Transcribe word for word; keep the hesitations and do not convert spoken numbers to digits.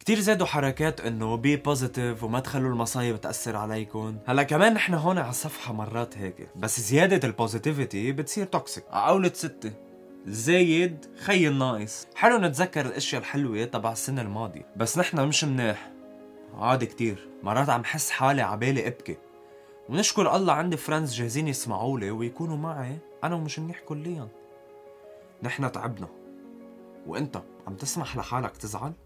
كتير زادوا حركات انه بي بوزيتيف وما تخلوا المصايب تأثر عليكم. هلا كمان نحن هون على الصفحة مرات هيك، بس زيادة البوزيتيفيتي بتصير توكسيك. عقولة ستة زايد خي الناقص. حلو نتذكر الاشياء الحلوة تبع السنة الماضية، بس نحن مش مناح عادي كتير. مرات عم حس حالي عبالي ابكي، ونشكر الله عندي فريندز جاهزين يسمعوا لي ويكونوا معي انا ومش منيح كليا. نحن تعبنا وانت عم تسمح لحالك تزعل؟